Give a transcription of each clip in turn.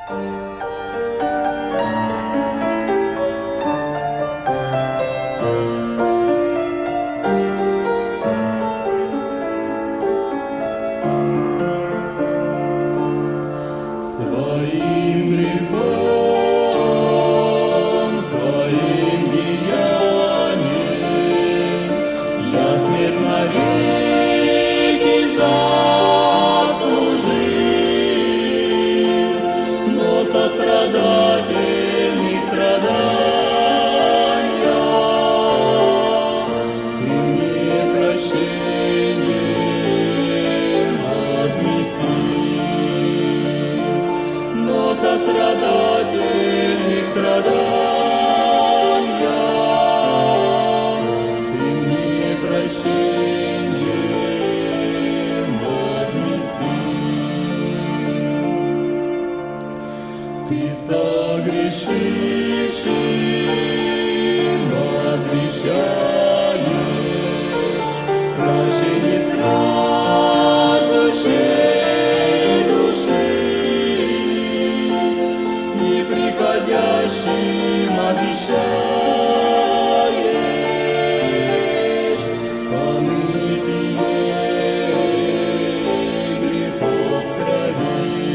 Своим грехом, своим деянием я смерть навеки заслужил, но сострадательных страдания Ты мне прощением возместил. Но сострадательных страдания Ты мне прощением возместил. Ты согрешившим возвещаешь прощение страждущей души, неприходящим обещаешь помытие грехов крови,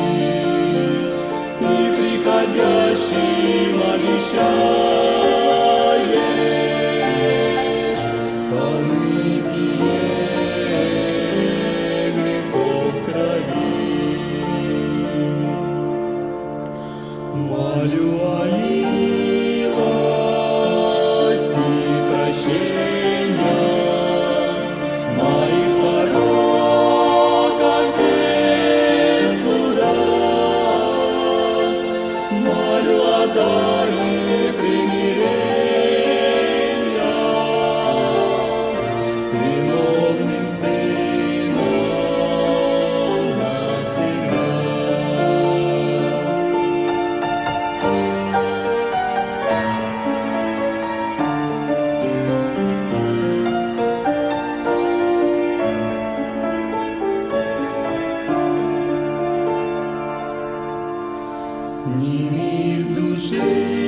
неприходящим обещаешь помытие грехов крови. Молю о милости прощения моих пороков без суда. Молю о даре примирения с виновным сыном навсегда. Сними с души